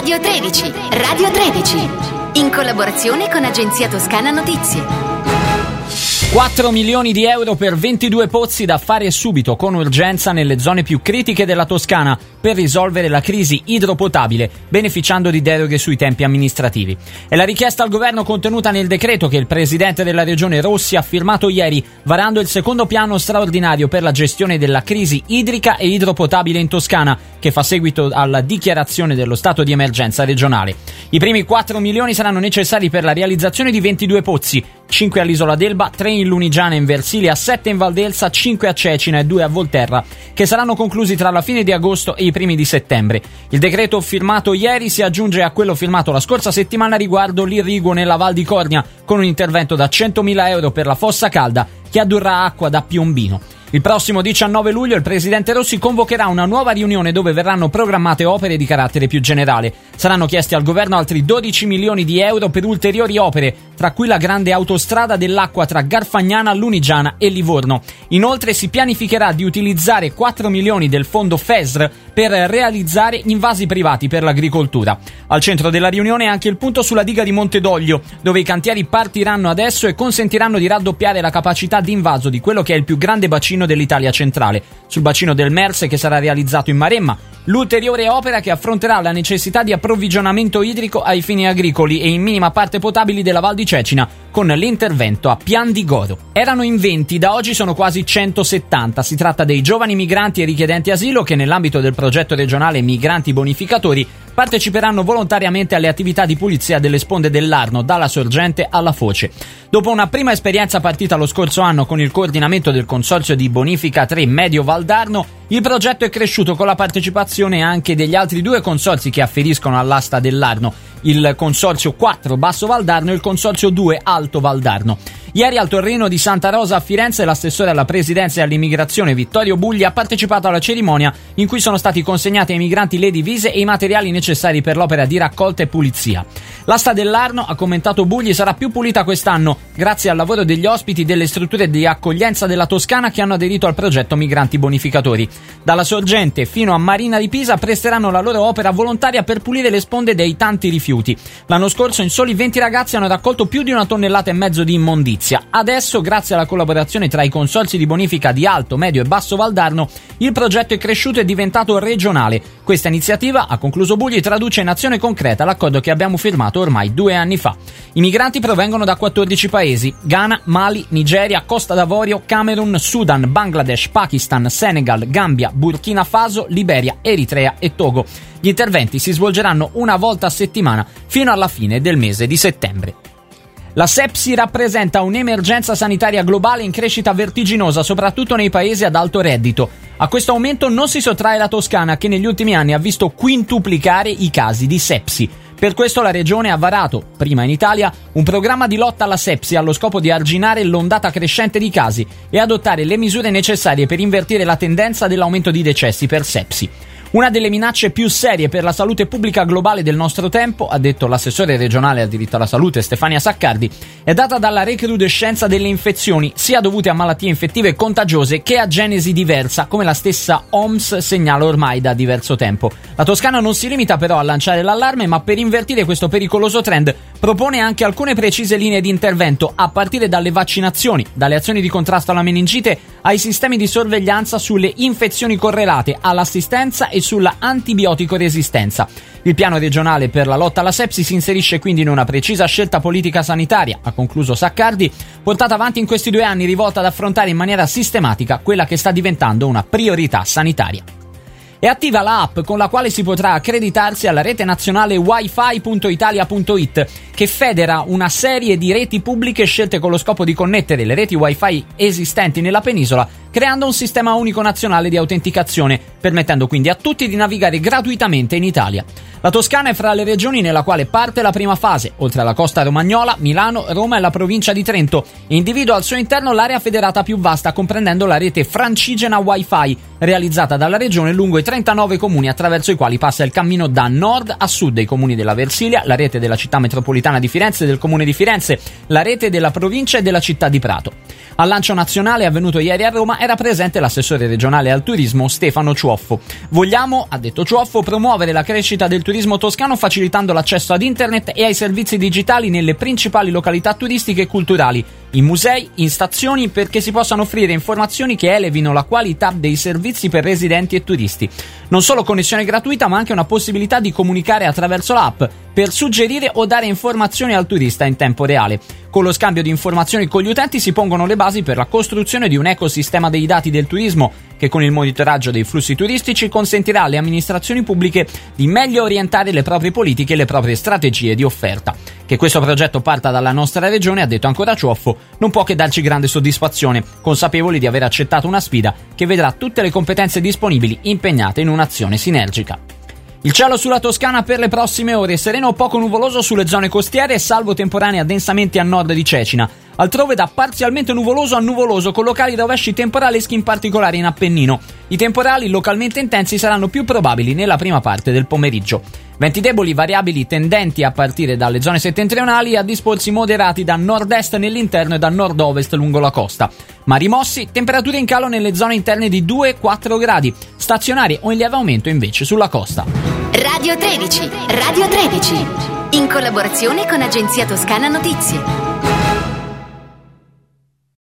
Radio 13. Radio 13. In collaborazione con Agenzia Toscana Notizie. 4 milioni di euro per 22 pozzi da fare subito con urgenza nelle zone più critiche della Toscana per risolvere la crisi idropotabile, beneficiando di deroghe sui tempi amministrativi. È la richiesta al governo contenuta nel decreto che il presidente della regione Rossi ha firmato ieri, varando il secondo piano straordinario per la gestione della crisi idrica e idropotabile in Toscana, che fa seguito alla dichiarazione dello stato di emergenza regionale. I primi 4 milioni saranno necessari per la realizzazione di 22 pozzi, 5 all'Isola d'Elba, 3 in Lunigiana e in Versilia, 7 in Valdelsa, 5 a Cecina e 2 a Volterra, che saranno conclusi tra la fine di agosto e i primi di settembre. Il decreto firmato ieri si aggiunge a quello firmato la scorsa settimana riguardo l'irriguo nella Val di Cornia, con un intervento da 100.000 euro per la fossa calda che addurrà acqua da Piombino. Il prossimo 19 luglio il presidente Rossi convocherà una nuova riunione dove verranno programmate opere di carattere più generale. Saranno chiesti al governo altri 12 milioni di euro per ulteriori opere, tra cui la grande autostrada dell'acqua tra Garfagnana, Lunigiana e Livorno. Inoltre si pianificherà di utilizzare 4 milioni del fondo FESR per realizzare invasi privati per l'agricoltura. Al centro della riunione è anche il punto sulla diga di Montedoglio, dove i cantieri partiranno adesso e consentiranno di raddoppiare la capacità di invaso di quello che è il più grande bacino dell'Italia centrale. Sul bacino del Merse, che sarà realizzato in Maremma, l'ulteriore opera che affronterà la necessità di approvvigionamento idrico ai fini agricoli e in minima parte potabili della Val di Cecina, con l'intervento a Pian di Goro. Erano in 20, da oggi sono quasi 170. Si tratta dei giovani migranti e richiedenti asilo che nell'ambito del progetto regionale Migranti Bonificatori parteciperanno volontariamente alle attività di pulizia delle sponde dell'Arno, dalla sorgente alla foce. Dopo una prima esperienza partita lo scorso anno con il coordinamento del Consorzio di Bonifica 3 Medio Valdarno, il progetto è cresciuto con la partecipazione anche degli altri 2 consorzi che afferiscono all'asta dell'Arno, il Consorzio 4 Basso Valdarno e il Consorzio 2 Alto Valdarno. Ieri al Torrino di Santa Rosa a Firenze l'assessore alla presidenza e all'immigrazione Vittorio Bugli ha partecipato alla cerimonia in cui sono stati consegnati ai migranti le divise e i materiali necessari per l'opera di raccolta e pulizia. L'asta dell'Arno, ha commentato Bugli, sarà più pulita quest'anno grazie al lavoro degli ospiti delle strutture di accoglienza della Toscana che hanno aderito al progetto Migranti Bonificatori. Dalla sorgente fino a Marina di Pisa presteranno la loro opera volontaria per pulire le sponde dei tanti rifiuti. L'anno scorso in soli 20 ragazzi hanno raccolto più di 1,5 tonnellate di immondizia. Adesso, grazie alla collaborazione tra i consorzi di bonifica di Alto, Medio e Basso Valdarno, il progetto è cresciuto e diventato regionale. Questa iniziativa, ha concluso Bugli, traduce in azione concreta l'accordo che abbiamo firmato ormai 2 anni fa. I migranti provengono da 14 paesi: Ghana, Mali, Nigeria, Costa d'Avorio, Camerun, Sudan, Bangladesh, Pakistan, Senegal, Gambia, Burkina Faso, Liberia, Eritrea e Togo. Gli interventi si svolgeranno una volta a settimana fino alla fine del mese di settembre. La sepsi rappresenta un'emergenza sanitaria globale in crescita vertiginosa, soprattutto nei paesi ad alto reddito. A questo aumento non si sottrae la Toscana, che negli ultimi anni ha visto quintuplicare i casi di sepsi. Per questo la regione ha varato, prima in Italia, un programma di lotta alla sepsi allo scopo di arginare l'ondata crescente di casi e adottare le misure necessarie per invertire la tendenza dell'aumento di decessi per sepsi. Una delle minacce più serie per la salute pubblica globale del nostro tempo, ha detto l'assessore regionale al diritto alla salute Stefania Saccardi, è data dalla recrudescenza delle infezioni, sia dovute a malattie infettive contagiose che a genesi diversa, come la stessa OMS segnala ormai da diverso tempo. La Toscana non si limita però a lanciare l'allarme, ma per invertire questo pericoloso trend propone anche alcune precise linee di intervento, a partire dalle vaccinazioni, dalle azioni di contrasto alla meningite, ai sistemi di sorveglianza sulle infezioni correlate, all'assistenza e sulla antibiotico resistenza. Il piano regionale per la lotta alla sepsi si inserisce quindi in una precisa scelta politica sanitaria, ha concluso Saccardi, portata avanti in questi 2 anni, rivolta ad affrontare in maniera sistematica quella che sta diventando una priorità sanitaria. È attiva la app con la quale si potrà accreditarsi alla rete nazionale wifi.italia.it, che federa una serie di reti pubbliche scelte con lo scopo di connettere le reti wifi esistenti nella penisola, creando un sistema unico nazionale di autenticazione, permettendo quindi a tutti di navigare gratuitamente in Italia. La Toscana è fra le regioni nella quale parte la prima fase, oltre alla costa romagnola, Milano, Roma e la provincia di Trento, e individua al suo interno l'area federata più vasta, comprendendo la rete francigena Wi-Fi, realizzata dalla regione lungo i 39 comuni attraverso i quali passa il cammino da nord a sud dei comuni della Versilia, la rete della città metropolitana di Firenze e del comune di Firenze, la rete della provincia e della città di Prato. Al lancio nazionale avvenuto ieri a Roma era era presente l'assessore regionale al turismo Stefano Ciuoffo. Vogliamo, ha detto Ciuoffo, promuovere la crescita del turismo toscano facilitando l'accesso ad internet e ai servizi digitali nelle principali località turistiche e culturali, in musei, in stazioni, perché si possano offrire informazioni che elevino la qualità dei servizi per residenti e turisti. Non solo connessione gratuita, ma anche una possibilità di comunicare attraverso l'app per suggerire o dare informazioni al turista in tempo reale. Con lo scambio di informazioni con gli utenti si pongono le basi per la costruzione di un ecosistema dei dati del turismo che con il monitoraggio dei flussi turistici consentirà alle amministrazioni pubbliche di meglio orientare le proprie politiche e le proprie strategie di offerta. Che questo progetto parta dalla nostra regione, ha detto ancora Ciuoffo, non può che darci grande soddisfazione, consapevoli di aver accettato una sfida che vedrà tutte le competenze disponibili impegnate in un'azione sinergica. Il cielo sulla Toscana per le prossime ore, sereno o poco nuvoloso sulle zone costiere, salvo temporanei addensamenti a nord di Cecina. Altrove da parzialmente nuvoloso a nuvoloso, con locali rovesci temporaleschi in particolare in Appennino. I temporali localmente intensi saranno più probabili nella prima parte del pomeriggio. Venti deboli variabili tendenti a partire dalle zone settentrionali a disporsi moderati da nord-est nell'interno e da nord-ovest lungo la costa. Mari mossi, temperature in calo nelle zone interne di 2-4 gradi, stazionarie o in lieve aumento invece sulla costa. Radio 13, in collaborazione con Agenzia Toscana Notizie.